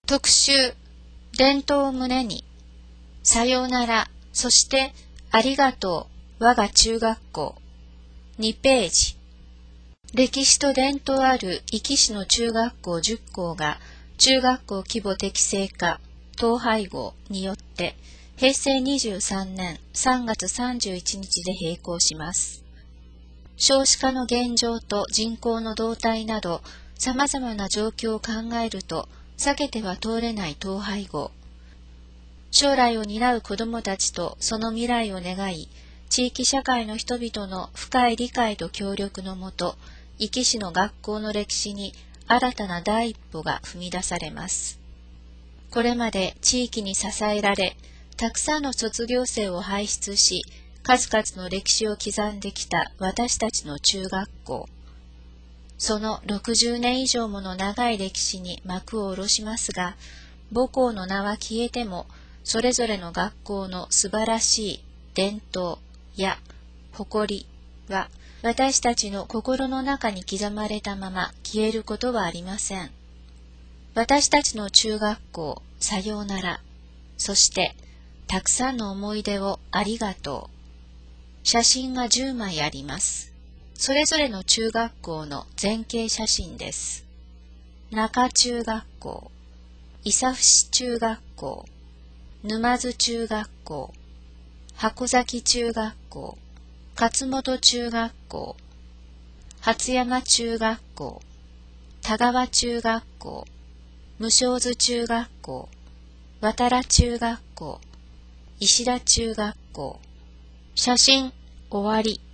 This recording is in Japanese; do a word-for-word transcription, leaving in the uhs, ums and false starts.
特集、伝統を胸に、さようなら、そしてありがとう、我が中学校。にページ。歴史と伝統ある壱岐市の中学校じゅっ校が中学校規模適正化統廃合によってへいせいにじゅうさんねんさんがつさんじゅういちにちで閉校します。少子化の現状と人口の動態など様々な状況を考えると避けては通れない統廃合。将来を担う子どもたちとその未来を願い、地域社会の人々の深い理解と協力のもと、壱岐市の学校の歴史に新たな第一歩が踏み出されます。これまで地域に支えられ、たくさんの卒業生を輩出し、数々の歴史を刻んできた私たちの中学校。そのろくじゅうねん以上もの長い歴史に幕を下ろしますが、母校の名は消えても、それぞれの学校の素晴らしい伝統や誇りは、私たちの心の中に刻まれたまま消えることはありません。私たちの中学校、さようなら。そして、たくさんの思い出をありがとう。写真がじゅうまいあります。それぞれの中学校の前景写真です。中中学校、伊佐伏中学校、沼津中学校、箱崎中学校、勝本中学校、初山中学校、田川中学校、無償津中学校、渡良中学校、石田中学校。写真終わり。